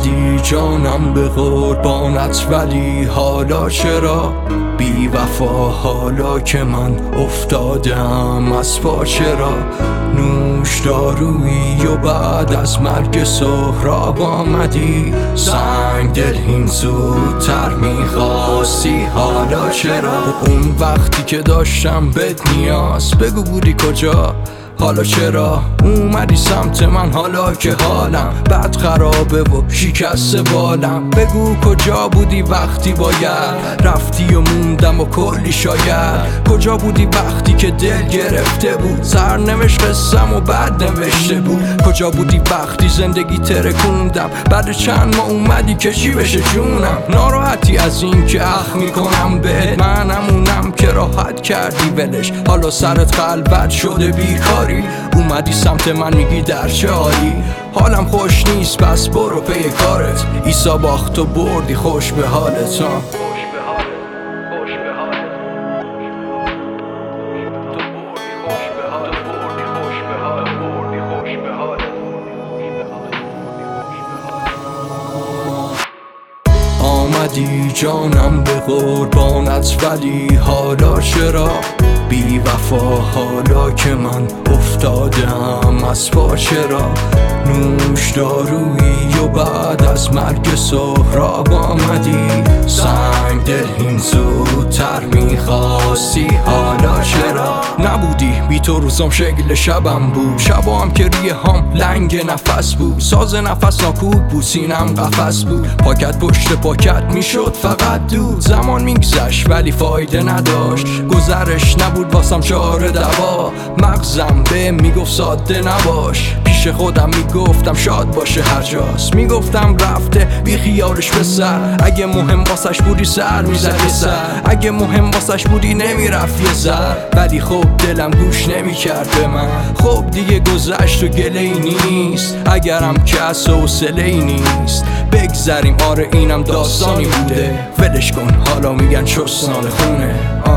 آمدی جانم به قربانت، ولی حالا چرا بی وفا؟ حالا که من افتادم از پا، چرا نوش دارویی و بعد از مرگ سهراب آمدی؟ سنگ دل این زودتر میخواستی، حالا چرا؟ اون وقتی که داشتم بهت نیاز، بگو بودی کجا؟ حالا چرا اومدی سمت من حالا که حالم بد خرابه و شکسته بالم؟ بگو کجا بودی وقتی باید رفتی و موندم و کلی شاید؟ کجا بودی وقتی که دل گرفته بود، سرنوشت قسم و بد نوشته بود؟ کجا بودی وقتی زندگی ترکوندم، بعد چند ماه اومدی که چی بشه جونم؟ ناراحتی از این که اخ میکنم بهت، من همونم که راحت کردی ولش، حالا سرت خلوت شده بیکاری، اومدی سمت من میگی در چه حالی؟ حالم خوش نیست پس برو پی کارت، عیسی باخت و بردی خوش به حالت. آمدی جانم به قربانت، ولی حالا چرا بی وفا؟ حالا که من افتادم از پا، چرا نوش دارویی و بعد از مرگ سهراب آمدی؟ سنگ دل این زودتر میخواستی، حالا چرا نبودی؟ بی تو روزام شکل شبم بود، شبا هم که ریه هم لنگ نفس بود، ساز نفس ناکود بود، سینم قفس بود، پاکت پشت پاکت میشد فقط دود. زمان میگذشت ولی فایده نداشت، گذرش نبود واسم چاره دوا، مغزم به میگفت ساده نباش، پیش خودم میگفتم شاد باشه هر جاست، میگفتم رفته بی خیالش به سر، اگه مهم واسش بودی سر میزد یه سر، اگه مهم واسش بودی نمیرفت یه سر، ولی خب دلم گوش نمیکرد به من، خب دیگه گذشت و گله ای نیست، اگرم که از حوصله ای نیست، بگذریم آره اینم داستانی بوده، ولش کن حالا میگن چستان خونه.